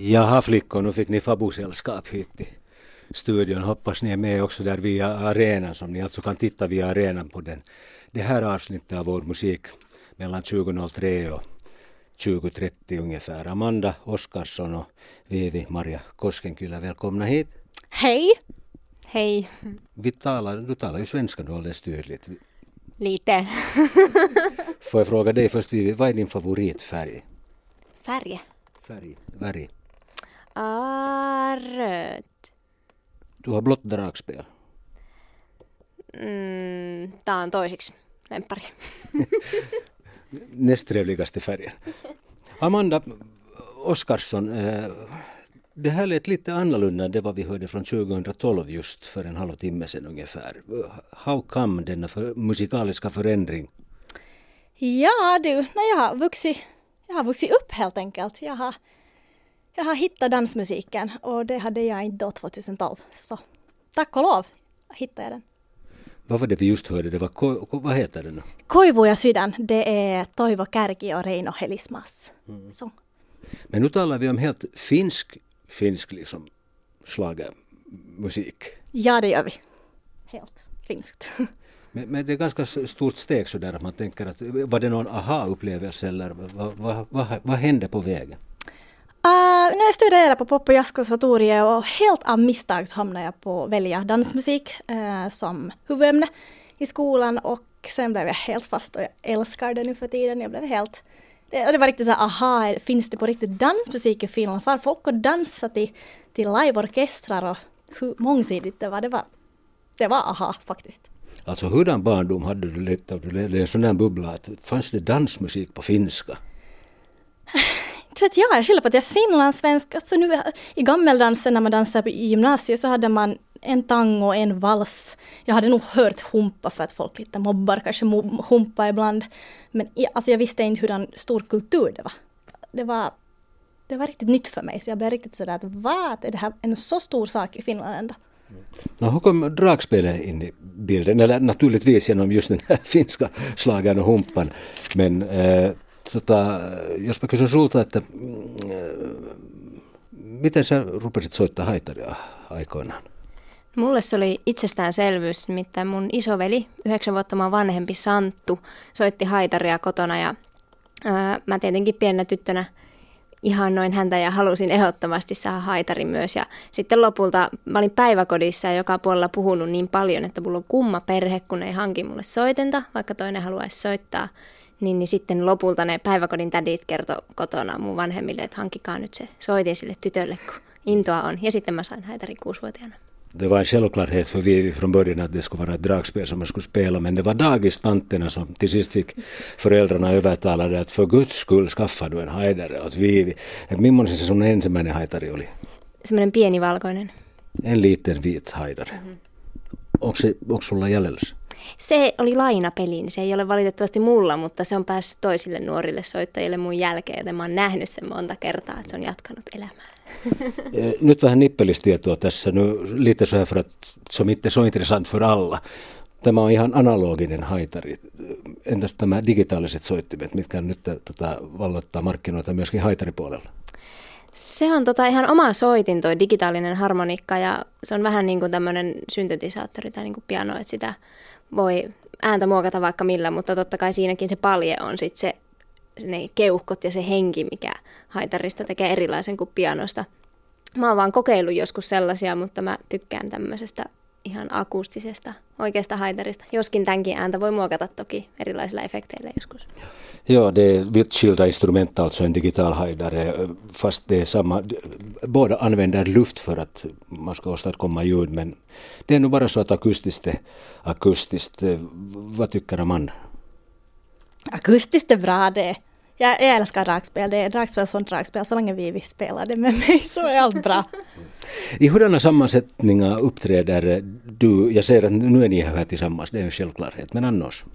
Jaha flickor, nu fick ni Fabu-sällskap hit till studion. Hoppas ni är med också där via arenan, som ni alltså kan titta via arenan på det här avsnittet av vår musik mellan 20.03 och 20.30 ungefär. Amanda Oskarsson och Vivi Marja Koskenkylä, välkomna hit. Hej! Hej. Du talar ju svenska då alldeles tydligt. Lite. Får jag fråga dig först, Vivi, vad är din favoritfärg? Färg. Värg. Röd. Du har blått dragspel. Tää on toisiksi lemppari. Näst trevligaste färgen. Amanda Oskarsson, det här lät lite annorlunda än det vad vi hörde från 2012 just för en halvtimme sedan ungefär. How come denna musikaliska förändring? Ja du, när jag har vuxit upp helt enkelt. Jag har hittat dansmusiken och det hade jag inte då 2012. Så tack och lov hittade jag den. Vad var det vi just hörde? Det var, vad heter den? Koivuja sydän, det är Toivo Kärki och Reino Helismas sång. Men nu talar vi om helt finsk liksom schlagermusik. Ja, det gör vi. Helt finskt. Men det är ganska stort steg så där att man tänker att var det någon aha-upplevelse eller vad hände på vägen? När jag studerade på Pop- och jazzkonservatoriet och helt av misstag så hamnade jag på att välja dansmusik som huvudämne i skolan och sen blev jag helt fast och jag älskar det nu för tiden. Jag blev helt... Det var riktigt så här, aha, finns det på riktigt dansmusik i Finland? För folk att dansa till liveorkestrar och hur mångsidigt det var. Det var aha faktiskt. Alltså hurdan barndom hade du lett av? Du levde en sån där bubbla att fanns det dansmusik på finska? Inte vet jag skyller på att jag är finlandssvensk. Alltså nu i gammeldansen när man dansade i gymnasiet så hade man en tango och en vals. Jag hade nog hört humpa för att folk lite mobbar kanske humpa ibland. Men alltså jag visste inte hur en stor kultur det var. Det var riktigt nytt för mig så jag blev riktigt sådär att vad är det här en så stor sak i Finland ändå? Hur kom dragspelet in i bilden? Eller naturligtvis genom just den här finska slagen och humpan. Men jos mä kysyn sulta, että miten sä rupesit soittaa haitaria aikoinaan? Mulle se oli itsestäänselvyys, nimittäin mun isoveli, 9 vuotta vanhempi Santtu, soitti haitaria kotona ja mä tietenkin pienenä tyttönä ihannoin häntä ja halusin ehdottomasti saada haitarin myös. Ja sitten lopulta mä olin päiväkodissa ja joka puolella puhunut niin paljon, että mulla on kumma perhe, kun ei hanki mulle soitenta, vaikka toinen haluaisi soittaa. Niin sitten lopulta ne päiväkodin tädit kertoi kotona mun vanhemmille, että hankkikaa nyt se soitin sille tytölle, kun intoa on. Ja sitten mä sain haitarin 6-vuotiaana. Det var en självklarhet för Vivi från början att det skulle vara ett dragspel som man skulle spela, men det var dagistanterna som till sist fick föräldrarna övertala det att för Guds skull skaffa du en haidare åt Vivi. Millainen se sun ensimmäinen haitari oli? Semmoinen pieni valkoinen. En liten vit haidare. Onko sulla jäljellä? Se oli lainapeli, niin se ei ole valitettavasti mulla, mutta se on päässyt toisille nuorille soittajille mun jälkeen, joten mä oon nähnyt sen monta kertaa, että se on jatkanut elämää. Nyt vähän nippelistietoa tässä, nu lite så här för att som inte så intressant för alla. Tämä on ihan analoginen haitari. Entäs tämä digitaaliset soittimet, mitkä nyt valloittaa markkinoita myöskin haitaripuolella? Se on ihan oma soitin toi digitaalinen harmonikka ja se on vähän niin kuin tämmöinen syntetisaattori tai niin kuin piano, että sitä voi ääntä muokata vaikka millä, mutta totta kai siinäkin se palje on sitten ne keuhkot ja se henki, mikä haitarista tekee erilaisen kuin pianosta. Mä oon vaan kokeillut joskus sellaisia, mutta mä tykkään tämmöisestä ihan akustisesta oikeasta haitarista. Joskin tämänkin ääntä voi muokata toki erilaisilla efekteillä joskus. Ja, det är vitt skilda instrument, alltså en digital haidare, fast det är samma. Båda använder luft för att man ska åstadkomma ljud, men det är nog bara så att akustiskt. Vad tycker Amanda? Akustiskt är bra det. Jag älskar dragspel. Det är dragspel som dragspel. Så länge vi spelar det med mig så är allt bra. I hurdana sammansättningar uppträder du? Jag säger att nu är ni här tillsammans, det är en självklarhet, men annars?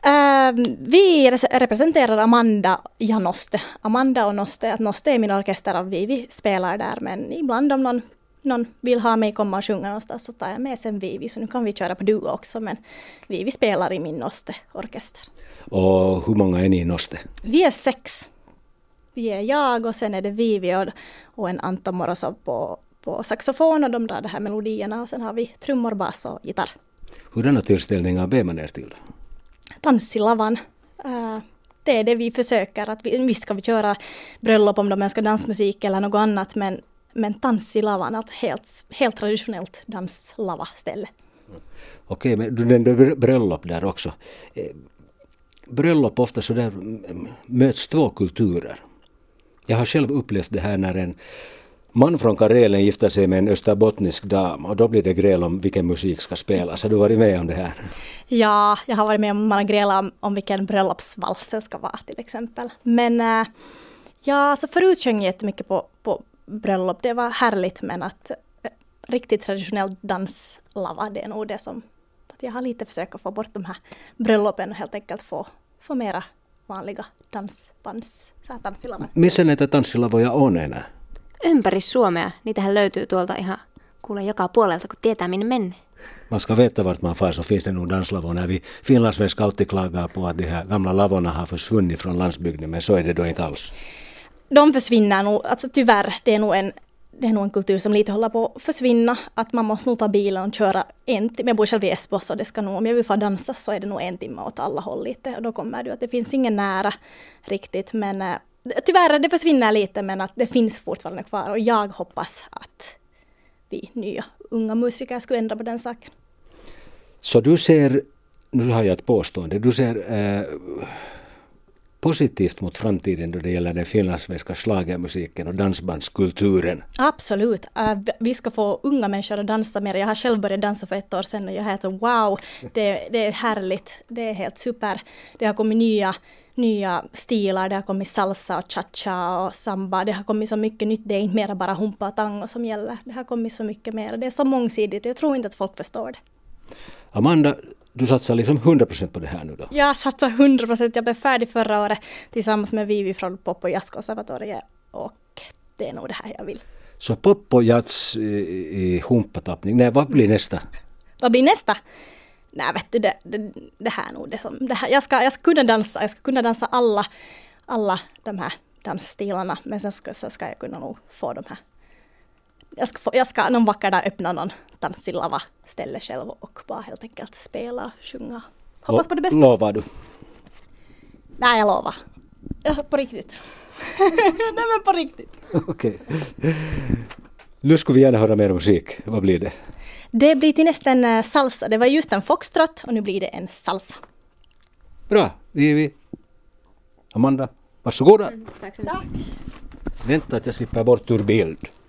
Vi representerar Amanda ja Noste. Amanda och Noste. Att Noste är min orkester och vi spelar där. Men ibland om någon vill ha mig komma och sjunga någonstans så tar jag med sen Vivi. Så nu kan vi köra på duo också. Men Vivi spelar i min Noste-orkester. Och hur många är ni i Noste? Vi är 6. vi är jag och sen är det Vivi och en Anton Morozov på saxofon och de drar de här melodierna och sen har vi trummor, bas och gitarr. Hurdana tillställningar ber man er till? Dans i lavan. Det är det vi försöker. Att visst ska vi köra bröllop om de önskar dansmusik eller något annat, men dans i lavan, att helt traditionellt danslava ställe. Okej, men du nämnde bröllop där också. Bröllop ofta så där möts två kulturer. Jag har själv upplevt det här när en man från Karelen gifter sig med en österbottnisk dam och då blir det gräl om vilken musik ska spelas. Har du varit med om det här? Ja, jag har varit med om man har grälat om vilken bröllopsvalsen ska vara till exempel. Men alltså förut sjöng jag jättemycket på bröllop. Det var härligt, men att riktigt traditionellt danslava, det är nog det som att jag har lite försökt att få bort de här bröllopen och helt enkelt få mera vanliga tanssilavan. Missä näitä tanssilavoja on enää? Ympäri Suomea. Niitähän löytyy tuolta ihan kuule joka puolelta, kun tietää minne mennä. Man ska veta vart man far, så finns det nog danslavor. När vi finlandssvenska alltid klagar på att de här gamla lavorna har försvunnit från landsbygden, men så är det då inte alls. De försvinner nog, alltså tyvärr, det är nog en kultur som lite håller på att försvinna. Att man måste nog ta bilen och köra en timme. Jag bor själv i Esbo, så det ska nog, om jag vill få dansa så är det nog en timme åt alla håll lite. Och då kommer det att det finns ingen nära riktigt. Men tyvärr, det försvinner lite, men att det finns fortfarande kvar. Och jag hoppas att vi nya unga musiker skulle ändra på den saken. Så du ser, nu har jag ett påstående, du ser positivt mot framtiden då det gäller den finlandssvenska schlagermusiken och dansbandskulturen? Absolut. Vi ska få unga människor att dansa mer. Jag har själv börjat dansa för 1 år sedan och jag har tänkt wow, det är härligt. Det är helt super. Det har kommit nya stilar. Det har kommit salsa och cha-cha och samba. Det har kommit så mycket nytt. Det är inte mer bara humpa och tango som gäller. Det har kommit så mycket mer. Det är så mångsidigt. Jag tror inte att folk förstår det. Amanda, du satsar liksom 100% på det här nu då? Jag satsar 100%. Jag blev färdig förra året tillsammans med Vivi från Pop och Jazzkonservatoriet och det är nog det här jag vill. Så pop och jazz i humpatappning. Nej, vad blir nästa? Vad blir nästa? Nej, vet du, det här nog det som det här. Jag ska kunna dansa. Jag ska kunna dansa alla de här dansstilarna, men sen ska jag kunna nog få de här. Jag ska någon vacker dag öppna någon dansilava ställe själv och bara helt enkelt spela och sjunga. Hoppas på det bästa. Lovar du? Nej, jag lovar. På riktigt. Nej, men på riktigt. Okej. Nu skulle vi gärna höra mer musik. Vad blir det? Det blir till nästan salsa. Det var just en foxtrot och nu blir det en salsa. Bra, Vivi. Amanda, varsågoda. Tack så mycket. Vänta att jag slipper bort ur bild.